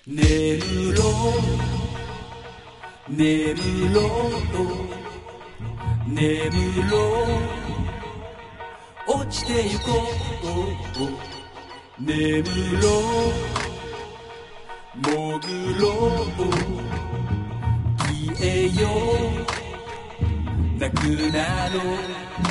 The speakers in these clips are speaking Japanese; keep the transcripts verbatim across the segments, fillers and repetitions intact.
眠ろう眠ろう眠ろう落ちてゆこう眠ろう潜ろう消えようなくなろう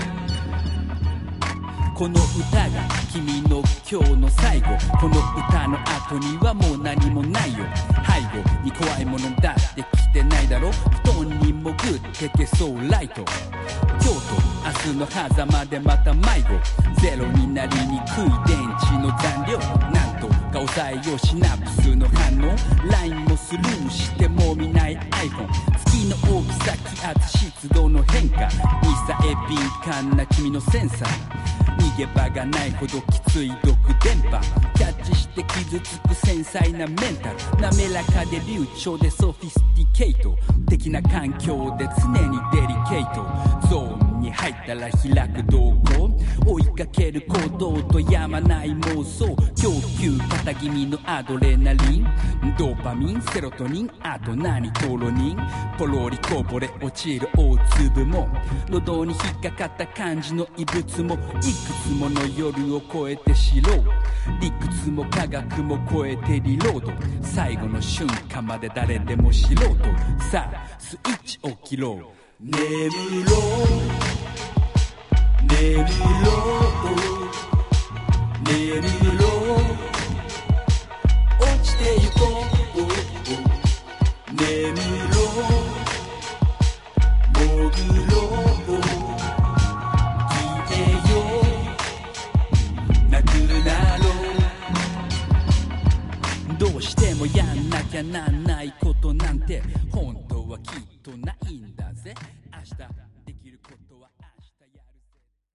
この歌が君の今日の最後この歌の後にはもう何もないよ背後に怖いものだって来てないだろ布団に潜って消そうライト今日と明日の狭間でまた迷子ゼロになりにくい電池の残量なんとか抑えようシナプスの反応 ライン もスルーしても見ない iPhone 月の大きさ気圧湿度の変化にさえ敏感な君のセンサー逃げ場がないほどきつい毒電波キャッチして傷つく繊細なメンタル滑らかで流暢でソフィスティケート的な環境で常にデリケートゾーンに入ったら開く動向追いかける行動とやまない妄想供給肩気味のアドレナリンドーパミンセロトニンあと何トロニンポロリこぼれ落ちる大粒も喉に引っかかった感じの異物もいくつもの夜を越えて知ろう理屈も科学も超えてリロード最後の瞬間まで誰でも素人さあスイッチ起きろ眠ろう眠ろう眠ろう落ちてゆこう眠ろう潜ろう消えようなくなろうどうしてもやんなきゃなんないことなんて本当はきっとないんだぜ明日